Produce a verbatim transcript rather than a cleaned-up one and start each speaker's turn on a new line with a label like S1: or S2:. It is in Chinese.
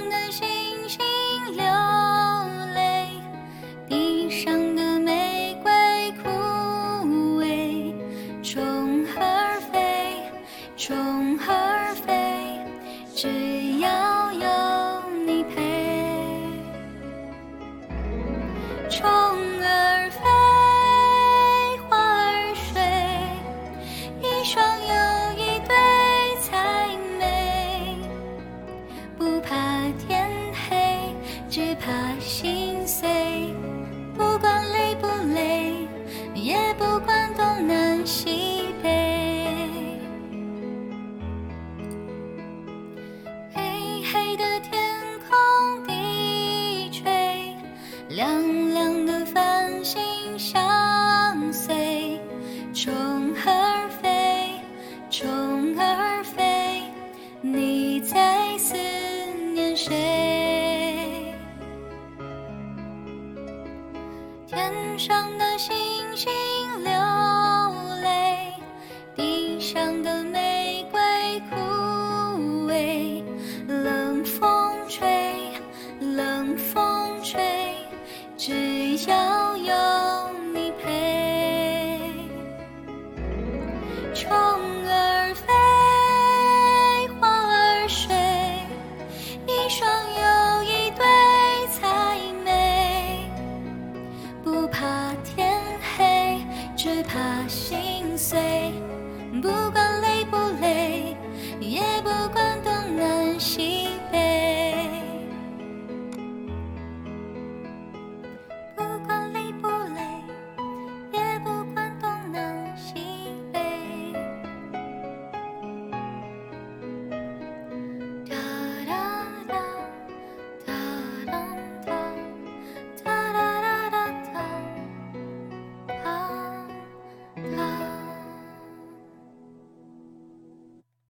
S1: 的星星流泪，地上的玫瑰枯萎，虫儿飞，虫儿飞，只要有你陪。虫儿飞，花儿睡，一双又一对才美。不怕天黑，只怕心碎。不管累不累，也不管东南西北。黑黑的天空低垂，亮亮的繁星相随。虫儿飞，虫儿飞，你在思念谁？天上的星星